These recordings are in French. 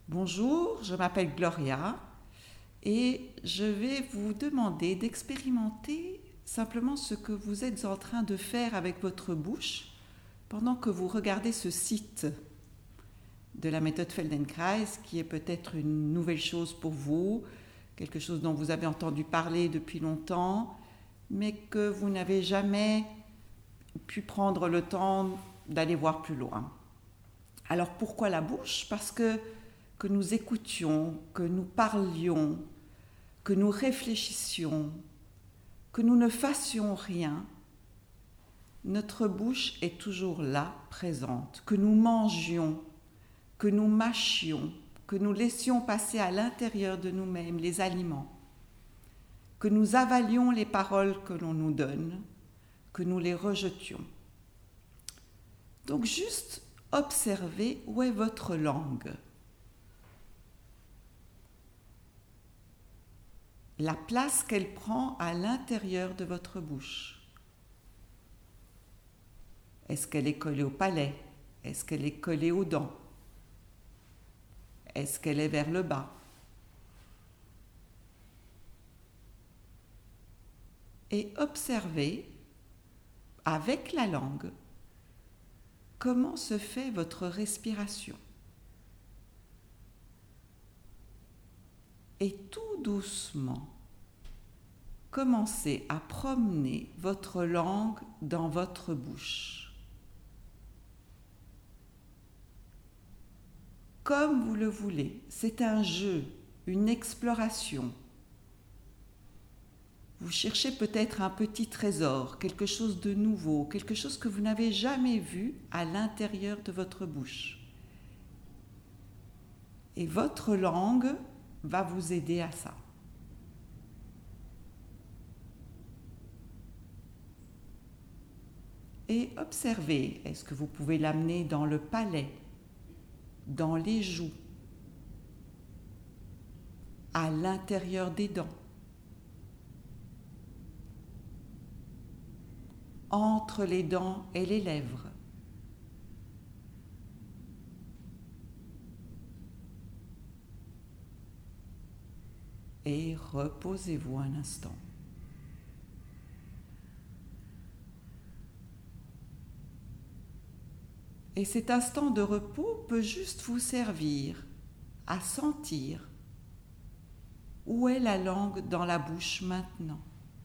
Bonjour, je m'appelle Gloria et je vais vous demander d'expérimenter simplement ce que vous êtes en train de faire avec votre bouche pendant que vous regardez ce site de la méthode Feldenkrais qui est peut-être une nouvelle chose pour vous, quelque chose dont vous avez entendu parler depuis longtemps, mais que vous n'avez jamais pu prendre le temps d'aller voir plus loin. Alors pourquoi la bouche ? Parce que nous écoutions, que nous parlions, que nous réfléchissions, que nous ne fassions rien, notre bouche est toujours là, présente, que nous mangions, que nous mâchions, que nous laissions passer à l'intérieur de nous-mêmes les aliments, que nous avalions les paroles que l'on nous donne, que nous les rejetions. Donc juste observez où est votre langue. La place qu'elle prend à l'intérieur de votre bouche. Est-ce qu'elle est collée au palais ? Est-ce qu'elle est collée aux dents ? Est-ce qu'elle est vers le bas ? Et observez, avec la langue, comment se fait votre respiration. Et tout doucement, commencez à promener votre langue dans votre bouche. Comme vous le voulez, c'est un jeu, une exploration. Vous cherchez peut-être un petit trésor, quelque chose de nouveau, quelque chose que vous n'avez jamais vu à l'intérieur de votre bouche. Et votre langue va vous aider à ça. Et observez, est-ce que vous pouvez l'amener dans le palais, dans les joues, à l'intérieur des dents, entre les dents et les lèvres. Et reposez-vous un instant. Et cet instant de repos peut juste vous servir à sentir où est la langue dans la bouche maintenant.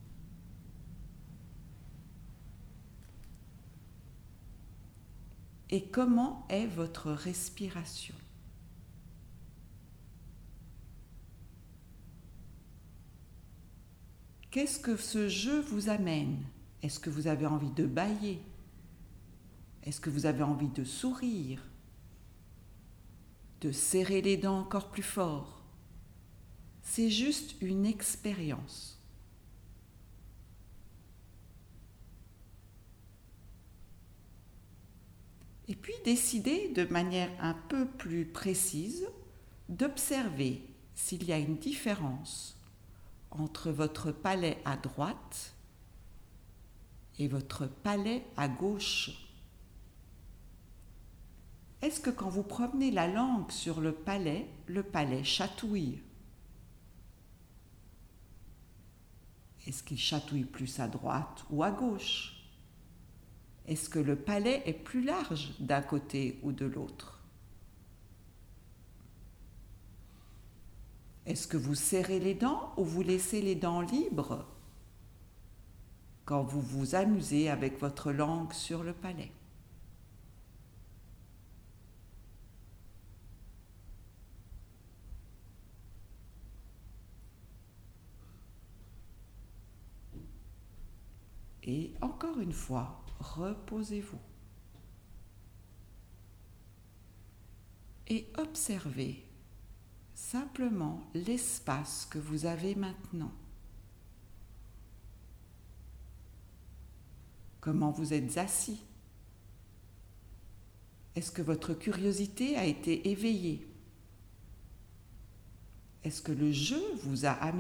Et comment est votre respiration ? Qu'est-ce que ce jeu vous amène ? Est-ce que vous avez envie de bâiller ? Est-ce que vous avez envie de sourire ? De serrer les dents encore plus fort ? C'est juste une expérience. Et puis décidez de manière un peu plus précise d'observer s'il y a une différence entre votre palais à droite et votre palais à gauche. Est-ce que quand vous promenez la langue sur le palais chatouille ? Est-ce qu'il chatouille plus à droite ou à gauche ? Est-ce que le palais est plus large d'un côté ou de l'autre ? Est-ce que vous serrez les dents ou vous laissez les dents libres quand vous vous amusez avec votre langue sur le palais ? Et encore une fois, reposez-vous. Et observez simplement l'espace que vous avez maintenant. Comment vous êtes assis ? Est-ce que votre curiosité a été éveillée ? Est-ce que le jeu vous a amusé ?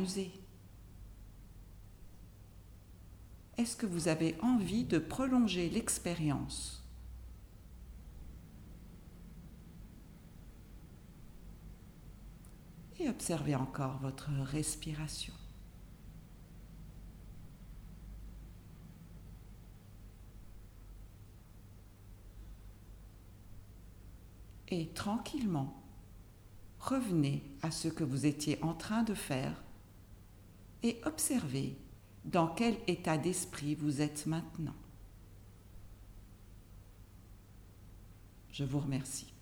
Est-ce que vous avez envie de prolonger l'expérience ? et observez encore votre respiration. Et tranquillement, revenez à ce que vous étiez en train de faire et observez dans quel état d'esprit vous êtes maintenant. Je vous remercie.